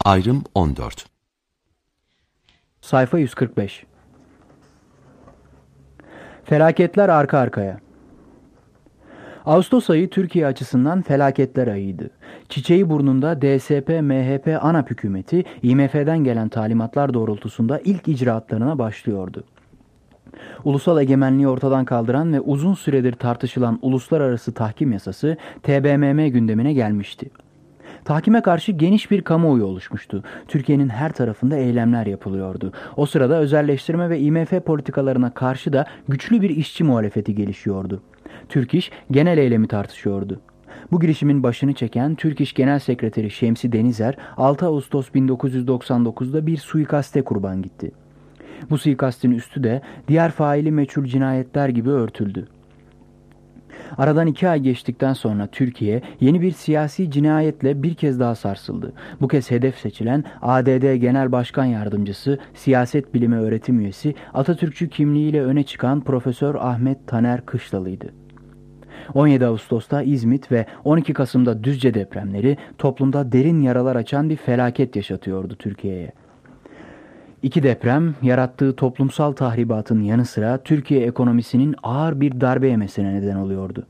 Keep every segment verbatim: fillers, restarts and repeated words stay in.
Ayrım on dört. Sayfa yüz kırk beş. Felaketler arka arkaya. Ağustos ayı Türkiye açısından felaketler ayıydı. Çiçeği burnunda D S P M H P ANAP hükümeti I M F'den gelen talimatlar doğrultusunda ilk icraatlarına başlıyordu. Ulusal egemenliği ortadan kaldıran ve uzun süredir tartışılan uluslararası tahkim yasası T B M M gündemine gelmişti. Tahkime karşı geniş bir kamuoyu oluşmuştu. Türkiye'nin her tarafında eylemler yapılıyordu. O sırada özelleştirme ve I M F politikalarına karşı da güçlü bir işçi muhalefeti gelişiyordu. Türk İş genel eylemi tartışıyordu. Bu girişimin başını çeken Türk İş Genel Sekreteri Şemsi Denizer altı Ağustos bin dokuz yüz doksan dokuzda bir suikaste kurban gitti. Bu suikastin üstü de diğer faili meçhul cinayetler gibi örtüldü. Aradan iki ay geçtikten sonra Türkiye yeni bir siyasi cinayetle bir kez daha sarsıldı. Bu kez hedef seçilen A D D Genel Başkan Yardımcısı, Siyaset Bilimi Öğretim Üyesi, Atatürkçü kimliğiyle öne çıkan Profesör Ahmet Taner Kışlalı'ydı. on yedi Ağustos'ta İzmit ve on iki Kasım'da Düzce depremleri toplumda derin yaralar açan bir felaket yaşatıyordu Türkiye'ye. İki deprem yarattığı toplumsal tahribatın yanı sıra Türkiye ekonomisinin ağır bir darbe yemesine neden oluyordu.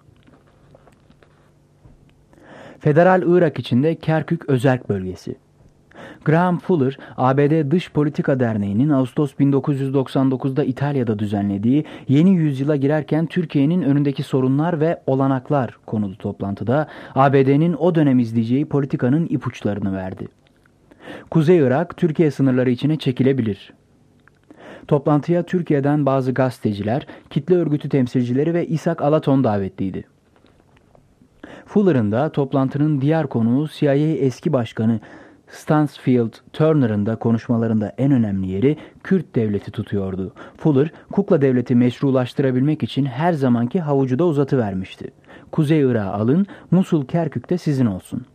Federal Irak içinde Kerkük Özerk Bölgesi. Graham Fuller, A B D Dış Politika Derneği'nin Ağustos bin dokuz yüz doksan dokuzda İtalya'da düzenlediği yeni yüzyıla girerken Türkiye'nin önündeki sorunlar ve olanaklar konulu toplantıda A B D'nin o dönem izleyeceği politikanın ipuçlarını verdi. Kuzey Irak, Türkiye sınırları içine çekilebilir. Toplantıya Türkiye'den bazı gazeteciler, kitle örgütü temsilcileri ve İshak Alaton davetliydi. Fuller'ın da toplantının diğer konuğu C I A eski başkanı Stansfield Turner'ın da konuşmalarında en önemli yeri Kürt devleti tutuyordu. Fuller, kukla devleti meşrulaştırabilmek için her zamanki havucu da uzatıvermişti. Kuzey Irak'ı alın, Musul Kerkük de sizin olsun.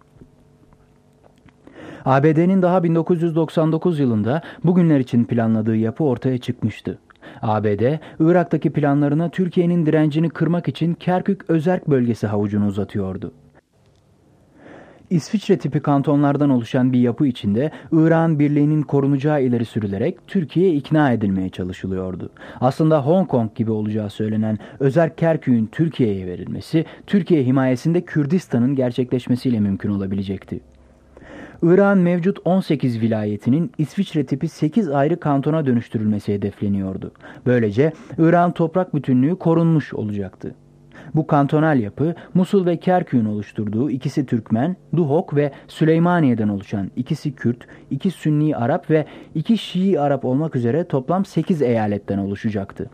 A B D'nin daha bin dokuz yüz doksan dokuz yılında bugünler için planladığı yapı ortaya çıkmıştı. A B D, Irak'taki planlarına Türkiye'nin direncini kırmak için Kerkük Özerk bölgesi havucunu uzatıyordu. İsviçre tipi kantonlardan oluşan bir yapı içinde Irak'ın birliğinin korunacağı ileri sürülerek Türkiye'ye ikna edilmeye çalışılıyordu. Aslında Hong Kong gibi olacağı söylenen Özerk Kerkük'ün Türkiye'ye verilmesi, Türkiye himayesinde Kürdistan'ın gerçekleşmesiyle mümkün olabilecekti. Irak'ın mevcut on sekiz vilayetinin İsviçre tipi sekiz ayrı kantona dönüştürülmesi hedefleniyordu. Böylece Irak'ın toprak bütünlüğü korunmuş olacaktı. Bu kantonal yapı Musul ve Kerkük'ün oluşturduğu ikisi Türkmen, Duhok ve Süleymaniye'den oluşan ikisi Kürt, iki Sünni Arap ve iki Şii Arap olmak üzere toplam sekiz eyaletten oluşacaktı.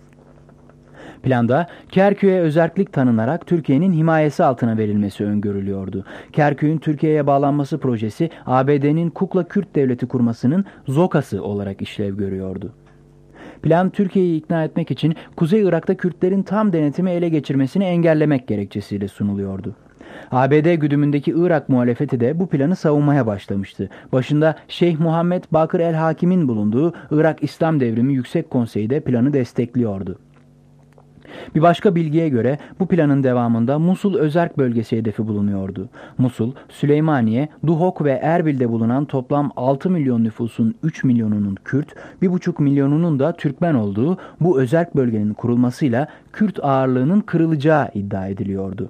Planda Kerkük'e özerklik tanınarak Türkiye'nin himayesi altına verilmesi öngörülüyordu. Kerkük'ün Türkiye'ye bağlanması projesi A B D'nin Kukla Kürt Devleti kurmasının zokası olarak işlev görüyordu. Plan Türkiye'yi ikna etmek için Kuzey Irak'ta Kürtlerin tam denetimi ele geçirmesini engellemek gerekçesiyle sunuluyordu. A B D güdümündeki Irak muhalefeti de bu planı savunmaya başlamıştı. Başında Şeyh Muhammed Bakır el-Hakim'in bulunduğu Irak İslam Devrimi Yüksek Konseyi de planı destekliyordu. Bir başka bilgiye göre bu planın devamında Musul Özerk bölgesi hedefi bulunuyordu. Musul, Süleymaniye, Duhok ve Erbil'de bulunan toplam altı milyon nüfusun üç milyonunun Kürt, bir buçuk milyonunun da Türkmen olduğu bu özerk bölgenin kurulmasıyla Kürt ağırlığının kırılacağı iddia ediliyordu.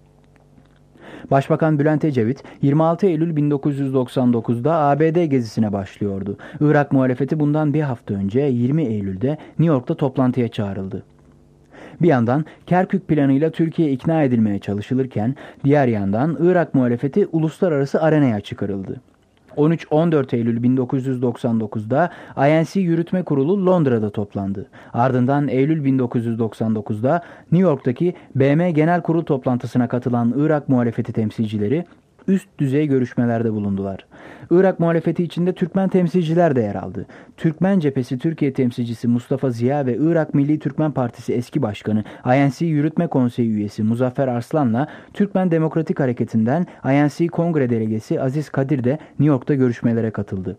Başbakan Bülent Ecevit yirmi altı Eylül bin dokuz yüz doksan dokuzda A B D gezisine başlıyordu. Irak muhalefeti bundan bir hafta önce yirmi Eylül'de New York'ta toplantıya çağrıldı. Bir yandan Kerkük planıyla Türkiye ikna edilmeye çalışılırken diğer yandan Irak muhalefeti uluslararası arenaya çıkarıldı. on üç on dört Eylül bin dokuz yüz doksan dokuzda I N C Yürütme Kurulu Londra'da toplandı. Ardından Eylül bin dokuz yüz doksan dokuzda New York'taki B M Genel Kurul toplantısına katılan Irak muhalefeti temsilcileri üst düzey görüşmelerde bulundular. Irak muhalefeti içinde Türkmen temsilciler de yer aldı. Türkmen Cephesi Türkiye temsilcisi Mustafa Ziya ve Irak Milli Türkmen Partisi eski başkanı I N C Yürütme Konseyi üyesi Muzaffer Arslan'la Türkmen Demokratik Hareketi'nden I N C Kongre Delegesi Aziz Kadir de New York'ta görüşmelere katıldı.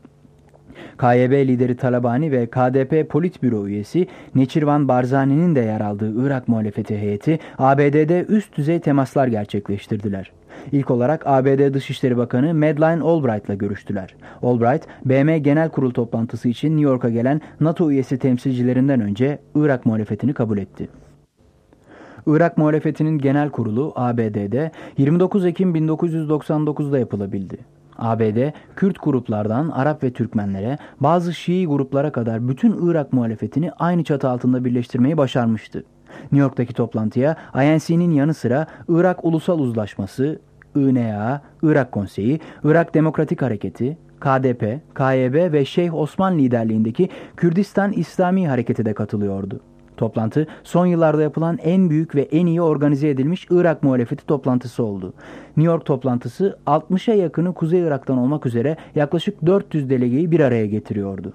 K Y B lideri Talabani ve K D P Politbüro üyesi Neçirvan Barzani'nin de yer aldığı Irak muhalefeti heyeti A B D'de üst düzey temaslar gerçekleştirdiler. İlk olarak A B D Dışişleri Bakanı Madeleine Albright'la görüştüler. Albright, B M Genel Kurul toplantısı için New York'a gelen NATO üyesi temsilcilerinden önce Irak muhalefetini kabul etti. Irak muhalefetinin genel kurulu A B D'de yirmi dokuz Ekim bin dokuz yüz doksan dokuz'da yapılabildi. A B D, Kürt gruplardan Arap ve Türkmenlere, bazı Şii gruplara kadar bütün Irak muhalefetini aynı çatı altında birleştirmeyi başarmıştı. New York'taki toplantıya I N C'nin yanı sıra Irak Ulusal Uzlaşması, I N A, Irak Konseyi, Irak Demokratik Hareketi, K D P, K Y B ve Şeyh Osman liderliğindeki Kürdistan İslami Hareketi de katılıyordu. Toplantı son yıllarda yapılan en büyük ve en iyi organize edilmiş Irak muhalefeti toplantısı oldu. New York toplantısı altmışa yakını Kuzey Irak'tan olmak üzere yaklaşık dört yüz delegeyi bir araya getiriyordu.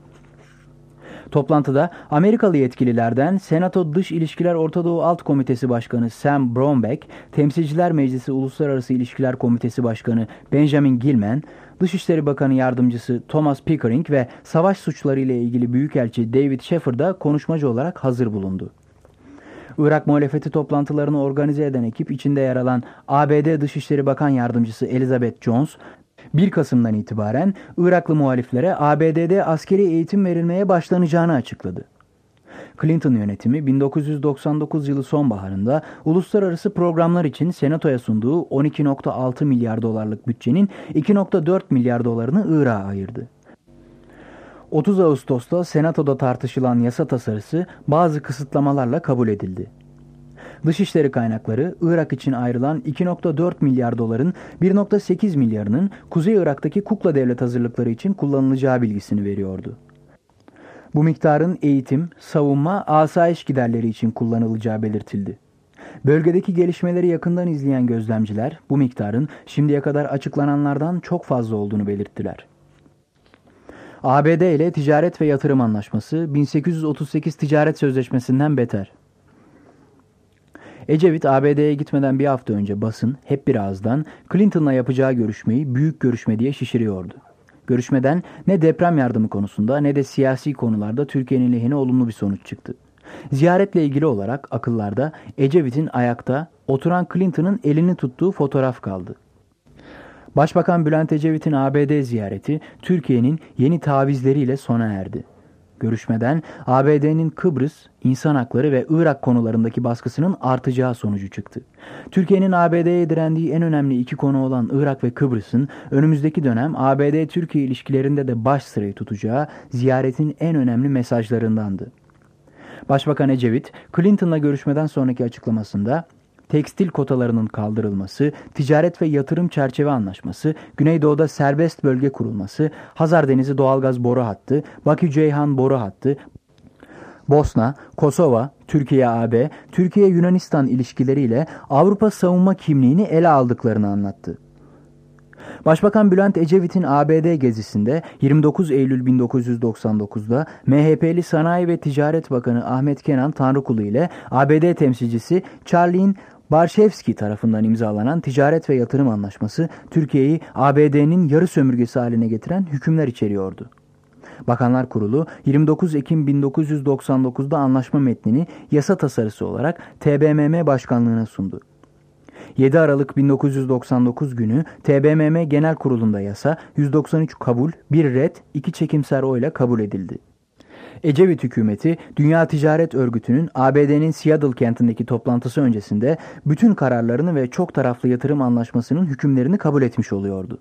Toplantıda Amerikalı yetkililerden Senato Dış İlişkiler Orta Doğu Alt Komitesi Başkanı Sam Brownback, Temsilciler Meclisi Uluslararası İlişkiler Komitesi Başkanı Benjamin Gilman, Dışişleri Bakanı Yardımcısı Thomas Pickering ve savaş suçları ile ilgili Büyükelçi David Sheffer da konuşmacı olarak hazır bulundu. Irak muhalefeti toplantılarını organize eden ekip içinde yer alan A B D Dışişleri Bakan Yardımcısı Elizabeth Jones, bir Kasım'dan itibaren Iraklı muhaliflere A B D'de askeri eğitim verilmeye başlanacağını açıkladı. Clinton yönetimi bin dokuz yüz doksan dokuz yılı sonbaharında uluslararası programlar için Senato'ya sunduğu on iki virgül altı milyar dolarlık bütçenin iki virgül dört milyar dolarını Irak'a ayırdı. otuz Ağustos'ta Senato'da tartışılan yasa tasarısı bazı kısıtlamalarla kabul edildi. Dışişleri kaynakları Irak için ayrılan iki virgül dört milyar doların bir virgül sekiz milyarının Kuzey Irak'taki kukla devlet hazırlıkları için kullanılacağı bilgisini veriyordu. Bu miktarın eğitim, savunma, asayiş giderleri için kullanılacağı belirtildi. Bölgedeki gelişmeleri yakından izleyen gözlemciler bu miktarın şimdiye kadar açıklananlardan çok fazla olduğunu belirttiler. A B D ile Ticaret ve Yatırım Anlaşması bin sekiz yüz otuz sekiz Ticaret Sözleşmesi'nden beter. Ecevit A B D'ye gitmeden bir hafta önce basın hep bir ağızdan Clinton'la yapacağı görüşmeyi büyük görüşme diye şişiriyordu. Görüşmeden ne deprem yardımı konusunda ne de siyasi konularda Türkiye'nin lehine olumlu bir sonuç çıktı. Ziyaretle ilgili olarak akıllarda Ecevit'in ayakta oturan Clinton'ın elini tuttuğu fotoğraf kaldı. Başbakan Bülent Ecevit'in A B D ziyareti Türkiye'nin yeni tavizleriyle sona erdi. Görüşmeden A B D'nin Kıbrıs, insan hakları ve Irak konularındaki baskısının artacağı sonucu çıktı. Türkiye'nin A B D'ye direndiği en önemli iki konu olan Irak ve Kıbrıs'ın önümüzdeki dönem A B D-Türkiye ilişkilerinde de baş sırayı tutacağı ziyaretin en önemli mesajlarındandı. Başbakan Ecevit, Clinton'la görüşmeden sonraki açıklamasında tekstil kotalarının kaldırılması, ticaret ve yatırım çerçeve anlaşması, Güneydoğu'da serbest bölge kurulması, Hazar Denizi doğalgaz boru hattı, Bakü-Ceyhan boru hattı, Bosna, Kosova, Türkiye-A B, Türkiye-Yunanistan ilişkileriyle Avrupa savunma kimliğini ele aldıklarını anlattı. Başbakan Bülent Ecevit'in A B D gezisinde yirmi dokuz Eylül bin dokuz yüz doksan dokuz'da M H P'li Sanayi ve Ticaret Bakanı Ahmet Kenan Tanrıkulu ile A B D temsilcisi Charlene Barshevsky tarafından imzalanan Ticaret ve Yatırım Anlaşması, Türkiye'yi A B D'nin yarı sömürgesi haline getiren hükümler içeriyordu. Bakanlar Kurulu yirmi dokuz Ekim bin dokuz yüz doksan dokuz'da anlaşma metnini yasa tasarısı olarak T B M M Başkanlığı'na sundu. yedi Aralık bin dokuz yüz doksan dokuz günü T B M M Genel Kurulu'nda yasa yüz doksan üç kabul, bir red, iki çekimser oyla kabul edildi. Ecevit hükümeti, Dünya Ticaret Örgütü'nün A B D'nin Seattle kentindeki toplantısı öncesinde bütün kararlarını ve çok taraflı yatırım anlaşmasının hükümlerini kabul etmiş oluyordu.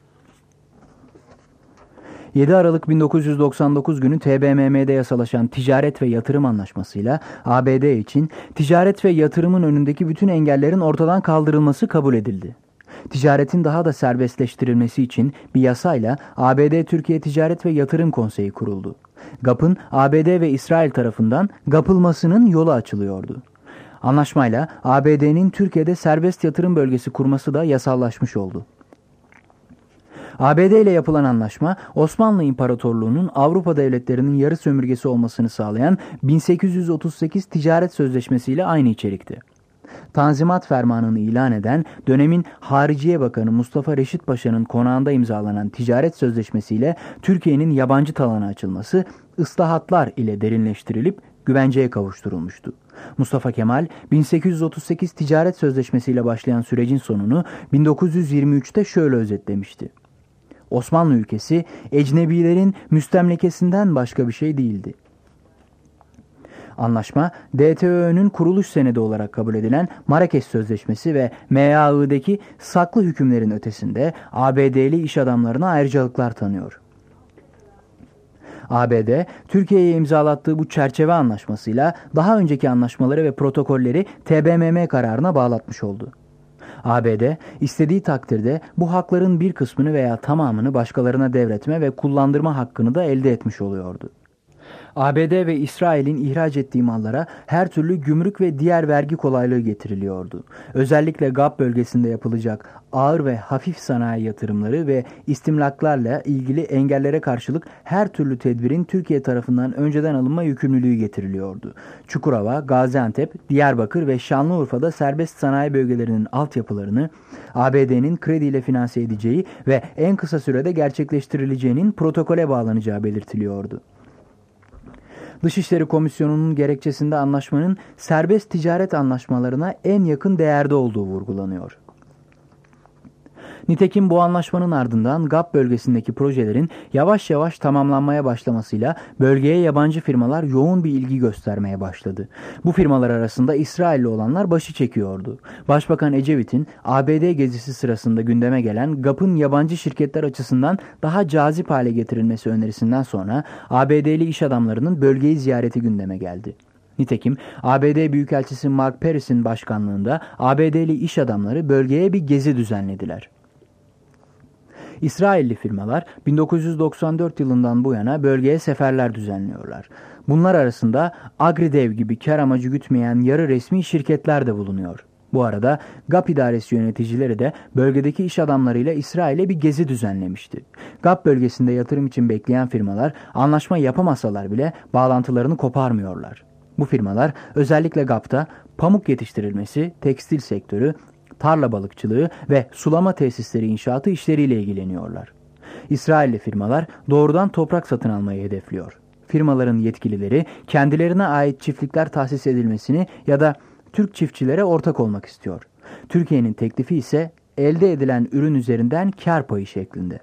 yedi Aralık bin dokuz yüz doksan dokuz günü T B M M'de yasalaşan Ticaret ve Yatırım Anlaşması'yla A B D için ticaret ve yatırımın önündeki bütün engellerin ortadan kaldırılması kabul edildi. Ticaretin daha da serbestleştirilmesi için bir yasayla A B D-Türkiye Ticaret ve Yatırım Konseyi kuruldu. GAP'ın A B D ve İsrail tarafından GAP'ılmasının yolu açılıyordu. Anlaşmayla A B D'nin Türkiye'de serbest yatırım bölgesi kurması da yasallaşmış oldu. A B D ile yapılan anlaşma, Osmanlı İmparatorluğu'nun Avrupa devletlerinin yarı sömürgesi olmasını sağlayan bin sekiz yüz otuz sekiz Ticaret Sözleşmesi ile aynı içerikti. Tanzimat Fermanı'nı ilan eden dönemin Hariciye Bakanı Mustafa Reşit Paşa'nın konağında imzalanan Ticaret Sözleşmesi ile Türkiye'nin yabancı talana açılması, ıslahatlar ile derinleştirilip güvenceye kavuşturulmuştu. Mustafa Kemal, bin sekiz yüz otuz sekiz ticaret sözleşmesiyle başlayan sürecin sonunu bin dokuz yüz yirmi üçte şöyle özetlemişti. Osmanlı ülkesi, ecnebilerin müstemlekesinden başka bir şey değildi. Anlaşma, D T Ö O'nun kuruluş senedi olarak kabul edilen Marrakeş Sözleşmesi ve M A I'deki saklı hükümlerin ötesinde A B D'li iş adamlarına ayrıcalıklar tanıyor. A B D, Türkiye'ye imzalattığı bu çerçeve anlaşmasıyla daha önceki anlaşmaları ve protokolleri T B M M kararına bağlatmış oldu. A B D, istediği takdirde bu hakların bir kısmını veya tamamını başkalarına devretme ve kullandırma hakkını da elde etmiş oluyordu. A B D ve İsrail'in ihraç ettiği mallara her türlü gümrük ve diğer vergi kolaylığı getiriliyordu. Özellikle G A P bölgesinde yapılacak ağır ve hafif sanayi yatırımları ve istimlaklarla ilgili engellere karşılık her türlü tedbirin Türkiye tarafından önceden alınma yükümlülüğü getiriliyordu. Çukurova, Gaziantep, Diyarbakır ve Şanlıurfa'da serbest sanayi bölgelerinin altyapılarını A B D'nin krediyle finanse edeceği ve en kısa sürede gerçekleştirileceğinin protokole bağlanacağı belirtiliyordu. Dışişleri Komisyonu'nun gerekçesinde anlaşmanın serbest ticaret anlaşmalarına en yakın değerde olduğu vurgulanıyor. Nitekim bu anlaşmanın ardından G A P bölgesindeki projelerin yavaş yavaş tamamlanmaya başlamasıyla bölgeye yabancı firmalar yoğun bir ilgi göstermeye başladı. Bu firmalar arasında İsrailli olanlar başı çekiyordu. Başbakan Ecevit'in A B D gezisi sırasında gündeme gelen G A P'ın yabancı şirketler açısından daha cazip hale getirilmesi önerisinden sonra A B D'li iş adamlarının bölgeyi ziyareti gündeme geldi. Nitekim A B D Büyükelçisi Mark Paris'in başkanlığında A B D'li iş adamları bölgeye bir gezi düzenlediler. İsrailli firmalar bin dokuz yüz doksan dört yılından bu yana bölgeye seferler düzenliyorlar. Bunlar arasında Agridev gibi kar amacı gütmeyen yarı resmi şirketler de bulunuyor. Bu arada G A P idaresi yöneticileri de bölgedeki iş adamlarıyla İsrail'e bir gezi düzenlemişti. G A P bölgesinde yatırım için bekleyen firmalar anlaşma yapamasalar bile bağlantılarını koparmıyorlar. Bu firmalar özellikle G A P'ta pamuk yetiştirilmesi, tekstil sektörü, tarla balıkçılığı ve sulama tesisleri inşaatı işleriyle ilgileniyorlar. İsrailli firmalar doğrudan toprak satın almayı hedefliyor. Firmaların yetkilileri kendilerine ait çiftlikler tahsis edilmesini ya da Türk çiftçilere ortak olmak istiyor. Türkiye'nin teklifi ise elde edilen ürün üzerinden kar payı şeklinde.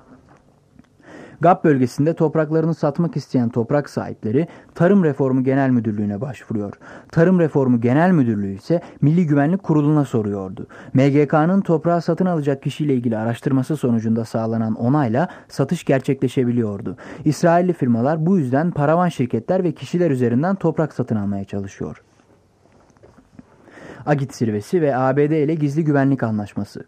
G A P bölgesinde topraklarını satmak isteyen toprak sahipleri Tarım Reformu Genel Müdürlüğü'ne başvuruyor. Tarım Reformu Genel Müdürlüğü ise Milli Güvenlik Kurulu'na soruyordu. M G K'nın toprağı satın alacak kişiyle ilgili araştırması sonucunda sağlanan onayla satış gerçekleşebiliyordu. İsrailli firmalar bu yüzden paravan şirketler ve kişiler üzerinden toprak satın almaya çalışıyor. Agit Zirvesi ve A B D ile Gizli Güvenlik Anlaşması.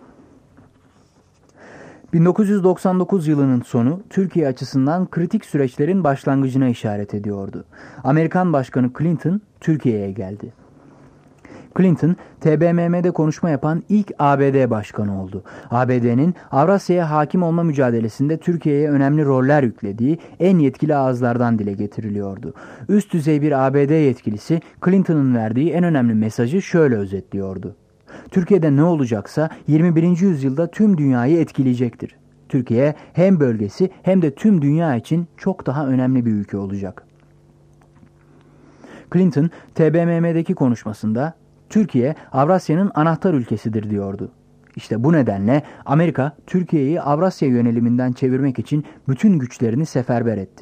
bin dokuz yüz doksan dokuz yılının sonu Türkiye açısından kritik süreçlerin başlangıcına işaret ediyordu. Amerikan Başkanı Clinton Türkiye'ye geldi. Clinton, T B M M'de konuşma yapan ilk A B D başkanı oldu. A B D'nin Avrasya'ya hakim olma mücadelesinde Türkiye'ye önemli roller yüklediği en yetkili ağızlardan dile getiriliyordu. Üst düzey bir A B D yetkilisi Clinton'ın verdiği en önemli mesajı şöyle özetliyordu. Türkiye'de ne olacaksa yirmi birinci yüzyılda tüm dünyayı etkileyecektir. Türkiye hem bölgesi hem de tüm dünya için çok daha önemli bir ülke olacak. Clinton, T B M M'deki konuşmasında Türkiye Avrasya'nın anahtar ülkesidir diyordu. İşte bu nedenle Amerika Türkiye'yi Avrasya yöneliminden çevirmek için bütün güçlerini seferber etti.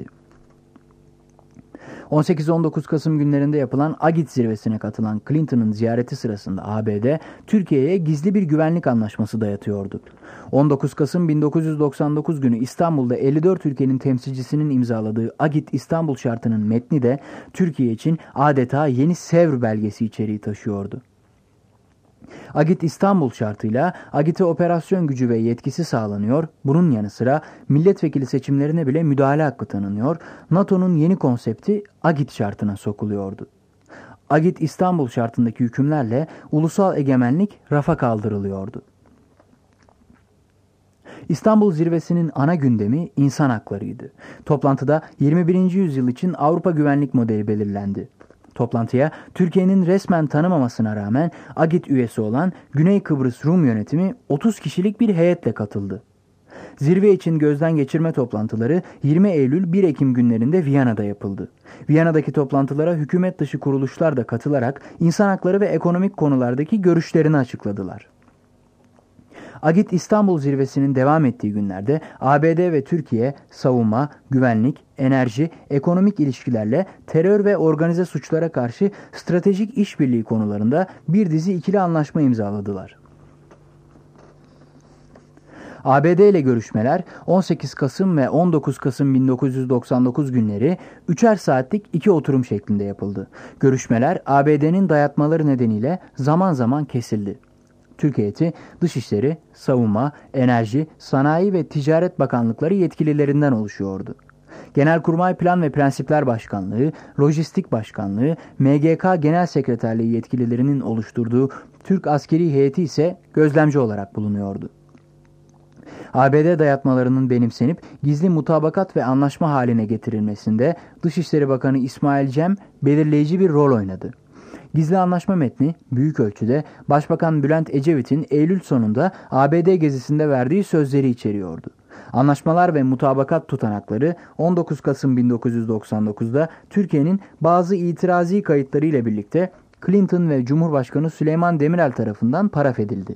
on sekiz on dokuz Kasım günlerinde yapılan Agit zirvesine katılan Clinton'ın ziyareti sırasında A B D, Türkiye'ye gizli bir güvenlik anlaşması dayatıyordu. on dokuz Kasım bin dokuz yüz doksan dokuz günü İstanbul'da elli dört ülkenin temsilcisinin imzaladığı Agit İstanbul Şartı'nın metni de Türkiye için adeta yeni Sevr belgesi içeriği taşıyordu. Agit İstanbul şartıyla Agit'e operasyon gücü ve yetkisi sağlanıyor, bunun yanı sıra milletvekili seçimlerine bile müdahale hakkı tanınıyor, NATO'nun yeni konsepti Agit şartına sokuluyordu. Agit İstanbul şartındaki hükümlerle ulusal egemenlik rafa kaldırılıyordu. İstanbul Zirvesi'nin ana gündemi insan haklarıydı. Toplantıda yirmi birinci yüzyıl için Avrupa güvenlik modeli belirlendi. Toplantıya Türkiye'nin resmen tanımamasına rağmen Agit üyesi olan Güney Kıbrıs Rum yönetimi otuz kişilik bir heyetle katıldı. Zirve için gözden geçirme toplantıları yirmi Eylül bir Ekim günlerinde Viyana'da yapıldı. Viyana'daki toplantılara hükümet dışı kuruluşlar da katılarak insan hakları ve ekonomik konulardaki görüşlerini açıkladılar. Agit İstanbul Zirvesi'nin devam ettiği günlerde A B D ve Türkiye savunma, güvenlik, enerji, ekonomik ilişkilerle terör ve organize suçlara karşı stratejik işbirliği konularında bir dizi ikili anlaşma imzaladılar. A B D ile görüşmeler on sekiz Kasım ve on dokuz Kasım bin dokuz yüz doksan dokuz günleri üçer saatlik iki oturum şeklinde yapıldı. Görüşmeler A B D'nin dayatmaları nedeniyle zaman zaman kesildi. Türk heyeti Dışişleri, Savunma, Enerji, Sanayi ve Ticaret Bakanlıkları yetkililerinden oluşuyordu. Genelkurmay Plan ve Prensipler Başkanlığı, Lojistik Başkanlığı, M G K Genel Sekreterliği yetkililerinin oluşturduğu Türk askeri heyeti ise gözlemci olarak bulunuyordu. A B D dayatmalarının benimsenip gizli mutabakat ve anlaşma haline getirilmesinde Dışişleri Bakanı İsmail Cem belirleyici bir rol oynadı. Gizli anlaşma metni büyük ölçüde Başbakan Bülent Ecevit'in Eylül sonunda A B D gezisinde verdiği sözleri içeriyordu. Anlaşmalar ve mutabakat tutanakları on dokuz Kasım bin dokuz yüz doksan dokuzda Türkiye'nin bazı itirazi kayıtları ile birlikte Clinton ve Cumhurbaşkanı Süleyman Demirel tarafından paraf edildi.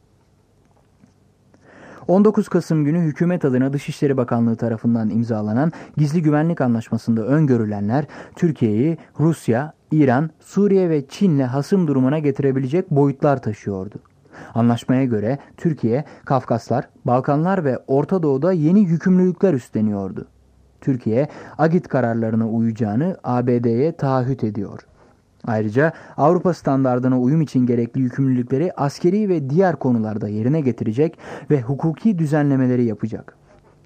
on dokuz Kasım günü hükümet adına Dışişleri Bakanlığı tarafından imzalanan Gizli Güvenlik Anlaşması'nda öngörülenler Türkiye'yi Rusya, İran, Suriye ve Çin'le hasım durumuna getirebilecek boyutlar taşıyordu. Anlaşmaya göre Türkiye, Kafkaslar, Balkanlar ve Orta Doğu'da yeni yükümlülükler üstleniyordu. Türkiye, Agit kararlarına uyacağını A B D'ye taahhüt ediyor. Ayrıca Avrupa standardına uyum için gerekli yükümlülükleri askeri ve diğer konularda yerine getirecek ve hukuki düzenlemeleri yapacak.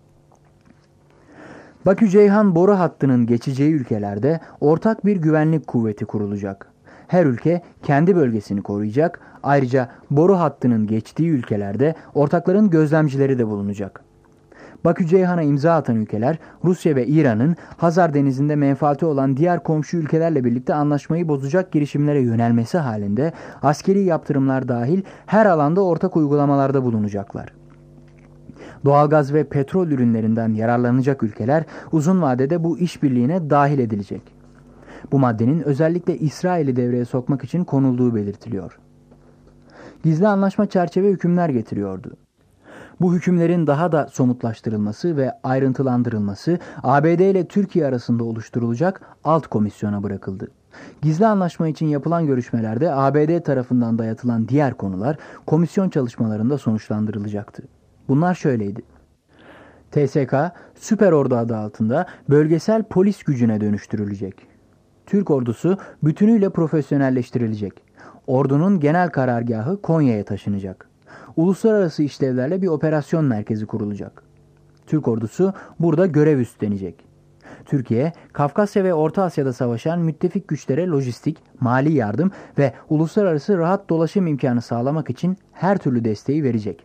Bakü-Ceyhan boru hattının geçeceği ülkelerde ortak bir güvenlik kuvveti kurulacak. Her ülke kendi bölgesini koruyacak. Ayrıca boru hattının geçtiği ülkelerde ortakların gözlemcileri de bulunacak. Bakü-Ceyhan'a imza atan ülkeler Rusya ve İran'ın Hazar Denizi'nde menfaati olan diğer komşu ülkelerle birlikte anlaşmayı bozacak girişimlere yönelmesi halinde askeri yaptırımlar dahil her alanda ortak uygulamalarda bulunacaklar. Doğalgaz ve petrol ürünlerinden yararlanacak ülkeler uzun vadede bu işbirliğine dahil edilecek. Bu maddenin özellikle İsrail'i devreye sokmak için konulduğu belirtiliyor. Gizli anlaşma çerçeve hükümler getiriyordu. Bu hükümlerin daha da somutlaştırılması ve ayrıntılandırılması A B D ile Türkiye arasında oluşturulacak alt komisyona bırakıldı. Gizli anlaşma için yapılan görüşmelerde A B D tarafından dayatılan diğer konular komisyon çalışmalarında sonuçlandırılacaktı. Bunlar şöyleydi. T S K, Süper Ordu adı altında bölgesel polis gücüne dönüştürülecek. Türk ordusu bütünüyle profesyonelleştirilecek. Ordunun genel karargahı Konya'ya taşınacak. Uluslararası işlevlerle bir operasyon merkezi kurulacak. Türk ordusu burada görev üstlenecek. Türkiye, Kafkasya ve Orta Asya'da savaşan müttefik güçlere lojistik, mali yardım ve uluslararası rahat dolaşım imkanı sağlamak için her türlü desteği verecek.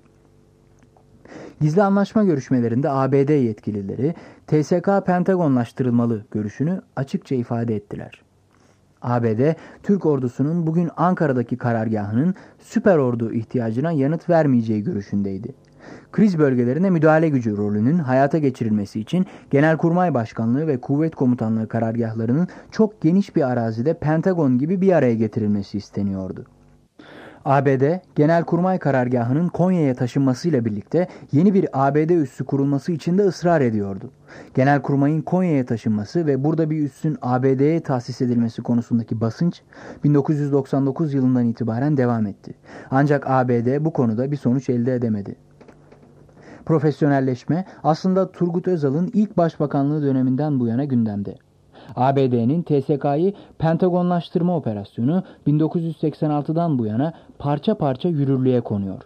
Gizli anlaşma görüşmelerinde A B D yetkilileri T S K Pentagonlaştırılmalı görüşünü açıkça ifade ettiler. A B D, Türk ordusunun bugün Ankara'daki karargahının süper ordu ihtiyacına yanıt vermeyeceği görüşündeydi. Kriz bölgelerine müdahale gücü rolünün hayata geçirilmesi için Genelkurmay Başkanlığı ve Kuvvet Komutanlığı karargahlarının çok geniş bir arazide Pentagon gibi bir araya getirilmesi isteniyordu. A B D, Genelkurmay Karargahı'nın Konya'ya taşınmasıyla birlikte yeni bir A B D üssü kurulması için de ısrar ediyordu. Genelkurmay'ın Konya'ya taşınması ve burada bir üssün A B D'ye tahsis edilmesi konusundaki basınç bin dokuz yüz doksan dokuz yılından itibaren devam etti. Ancak A B D bu konuda bir sonuç elde edemedi. Profesyonelleşme aslında Turgut Özal'ın ilk başbakanlığı döneminden bu yana gündemde. A B D'nin T S K'yı Pentagonlaştırma operasyonu bin dokuz yüz seksen altıdan bu yana parça parça yürürlüğe konuyor.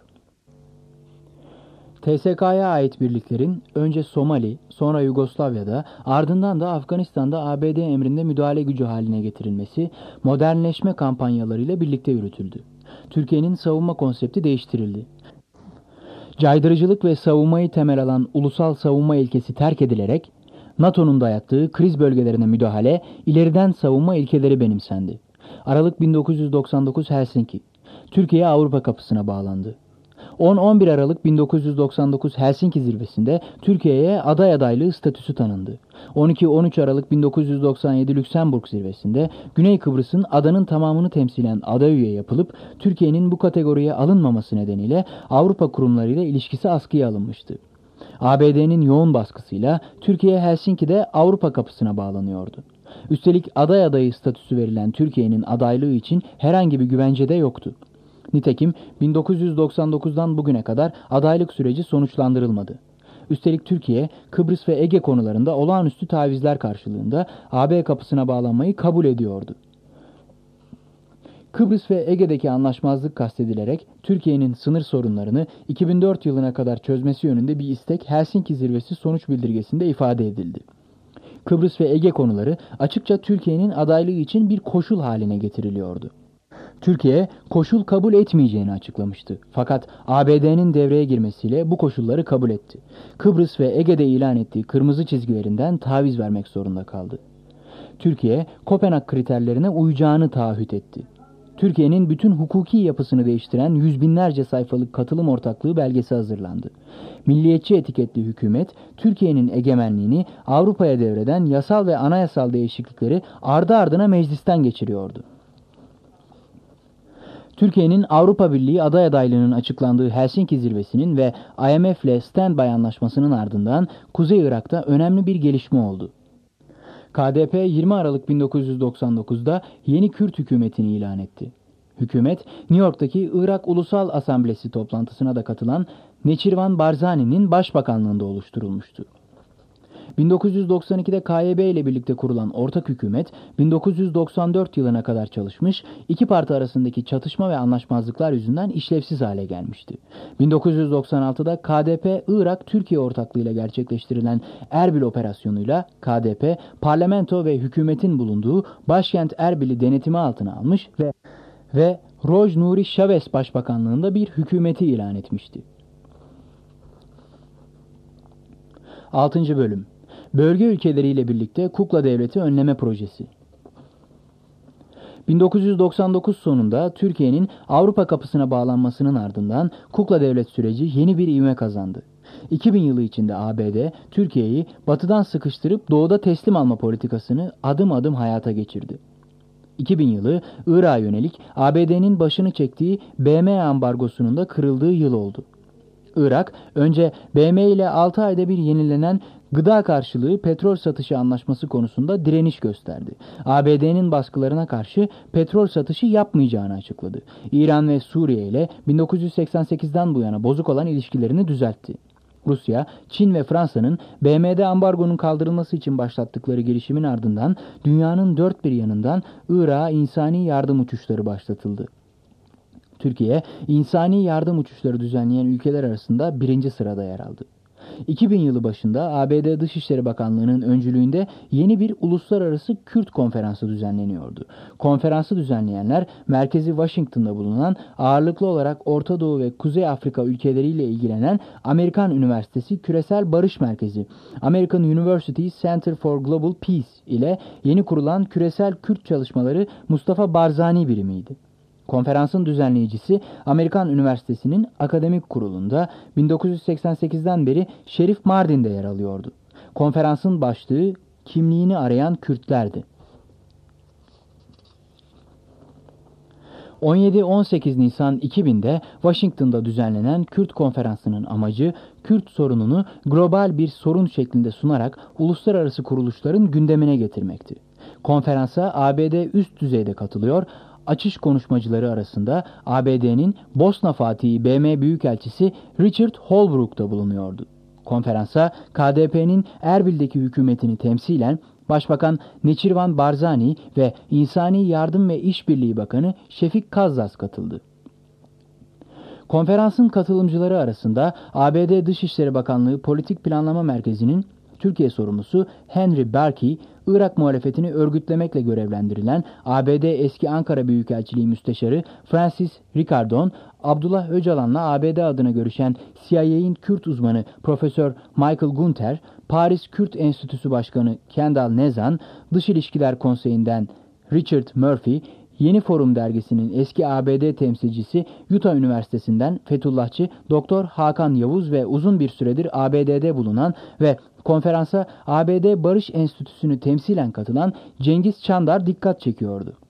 T S K'ya ait birliklerin önce Somali, sonra Yugoslavya'da, ardından da Afganistan'da A B D emrinde müdahale gücü haline getirilmesi modernleşme kampanyalarıyla birlikte yürütüldü. Türkiye'nin savunma konsepti değiştirildi. Caydırıcılık ve savunmayı temel alan ulusal savunma ilkesi terk edilerek NATO'nun dayattığı kriz bölgelerine müdahale, ileriden savunma ilkeleri benimsendi. Aralık bin dokuz yüz doksan dokuz Helsinki. Türkiye Avrupa kapısına bağlandı. on on bir Aralık bin dokuz yüz doksan dokuz Helsinki zirvesinde Türkiye'ye aday adaylığı statüsü tanındı. on iki on üç Aralık bin dokuz yüz doksan yedi Lüksemburg zirvesinde Güney Kıbrıs'ın adanın tamamını temsilen aday üye yapılıp Türkiye'nin bu kategoriye alınmaması nedeniyle Avrupa kurumlarıyla ilişkisi askıya alınmıştı. A B D'nin yoğun baskısıyla Türkiye Helsinki'de Avrupa kapısına bağlanıyordu. Üstelik aday adayı statüsü verilen Türkiye'nin adaylığı için herhangi bir güvence de yoktu. Nitekim bin dokuz yüz doksan dokuzdan bugüne kadar adaylık süreci sonuçlandırılmadı. Üstelik Türkiye, Kıbrıs ve Ege konularında olağanüstü tavizler karşılığında A B kapısına bağlanmayı kabul ediyordu. Kıbrıs ve Ege'deki anlaşmazlık kastedilerek Türkiye'nin sınır sorunlarını iki bin dört yılına kadar çözmesi yönünde bir istek Helsinki zirvesi sonuç bildirgesinde ifade edildi. Kıbrıs ve Ege konuları açıkça Türkiye'nin adaylığı için bir koşul haline getiriliyordu. Türkiye koşul kabul etmeyeceğini açıklamıştı. Fakat A B D'nin devreye girmesiyle bu koşulları kabul etti. Kıbrıs ve Ege'de ilan ettiği kırmızı çizgilerinden taviz vermek zorunda kaldı. Türkiye, Kopenhag kriterlerine uyacağını taahhüt etti. Türkiye'nin bütün hukuki yapısını değiştiren yüz binlerce sayfalık katılım ortaklığı belgesi hazırlandı. Milliyetçi etiketli hükümet, Türkiye'nin egemenliğini Avrupa'ya devreden yasal ve anayasal değişiklikleri ardı ardına meclisten geçiriyordu. Türkiye'nin Avrupa Birliği aday adaylığının açıklandığı Helsinki zirvesinin ve I M F ile Standby anlaşmasının ardından Kuzey Irak'ta önemli bir gelişme oldu. K D P yirmi Aralık bin dokuz yüz doksan dokuzda yeni Kürt hükümetini ilan etti. Hükümet, New York'taki Irak Ulusal Asamblesi toplantısına da katılan Neçirvan Barzani'nin başbakanlığında oluşturulmuştu. bin dokuz yüz doksan ikide K Y B ile birlikte kurulan ortak hükümet, bin dokuz yüz doksan dört yılına kadar çalışmış, iki parti arasındaki çatışma ve anlaşmazlıklar yüzünden işlevsiz hale gelmişti. bin dokuz yüz doksan altıda K D P, Irak-Türkiye ortaklığıyla gerçekleştirilen Erbil operasyonuyla K D P, parlamento ve hükümetin bulunduğu başkent Erbil'i denetimi altına almış ve ve Roj Nuri Chavez başbakanlığında bir hükümeti ilan etmişti. altıncı Bölüm Bölge ülkeleriyle birlikte Kukla Devleti Önleme Projesi. bin dokuz yüz doksan dokuz sonunda Türkiye'nin Avrupa kapısına bağlanmasının ardından Kukla Devlet süreci yeni bir ivme kazandı. iki bin yılı içinde A B D, Türkiye'yi batıdan sıkıştırıp doğuda teslim alma politikasını adım adım hayata geçirdi. iki bin yılı Irak'a yönelik A B D'nin başını çektiği B M ambargosunun da kırıldığı yıl oldu. Irak, önce B M ile altı ayda bir yenilenen gıda karşılığı petrol satışı anlaşması konusunda direniş gösterdi. A B D'nin baskılarına karşı petrol satışı yapmayacağını açıkladı. İran ve Suriye ile bin dokuz yüz seksen sekizden bu yana bozuk olan ilişkilerini düzeltti. Rusya, Çin ve Fransa'nın B M'de ambargonun kaldırılması için başlattıkları girişimin ardından dünyanın dört bir yanından Irak'a insani yardım uçuşları başlatıldı. Türkiye, insani yardım uçuşları düzenleyen ülkeler arasında birinci sırada yer aldı. iki bin yılı başında A B D Dışişleri Bakanlığı'nın öncülüğünde yeni bir uluslararası Kürt konferansı düzenleniyordu. Konferansı düzenleyenler merkezi Washington'da bulunan ağırlıklı olarak Orta Doğu ve Kuzey Afrika ülkeleriyle ilgilenen Amerikan Üniversitesi Küresel Barış Merkezi, American University Center for Global Peace ile yeni kurulan Küresel Kürt Çalışmaları Mustafa Barzani birimiydi. Konferansın düzenleyicisi Amerikan Üniversitesi'nin akademik kurulunda bin dokuz yüz seksen sekizden beri Şerif Mardin'de yer alıyordu. Konferansın başlığı kimliğini arayan Kürtlerdi. on yedi on sekiz Nisan iki binde Washington'da düzenlenen Kürt Konferansı'nın amacı Kürt sorununu global bir sorun şeklinde sunarak uluslararası kuruluşların gündemine getirmekti. Konferansa A B D üst düzeyde katılıyor, açış konuşmacıları arasında A B D'nin Bosna Fatihi B M Büyükelçisi Richard Holbrooke da bulunuyordu. Konferansa K D P'nin Erbil'deki hükümetini temsilen Başbakan Neçirvan Barzani ve İnsani Yardım ve İşbirliği Bakanı Şefik Kazzaz katıldı. Konferansın katılımcıları arasında A B D Dışişleri Bakanlığı Politik Planlama Merkezi'nin Türkiye sorumlusu Henry Barkey, Irak muhalefetini örgütlemekle görevlendirilen A B D eski Ankara Büyükelçiliği Müsteşarı Francis Ricardon, Abdullah Öcalan'la A B D adına görüşen C I A'nin Kürt uzmanı Profesör Michael Gunter, Paris Kürt Enstitüsü Başkanı Kendall Nezan, Dış İlişkiler Konseyi'nden Richard Murphy, Yeni Forum dergisinin eski A B D temsilcisi Utah Üniversitesi'nden Fethullahçı Doktor Hakan Yavuz ve uzun bir süredir A B D'de bulunan ve konferansa A B D Barış Enstitüsü'nü temsilen katılan Cengiz Çandar dikkat çekiyordu.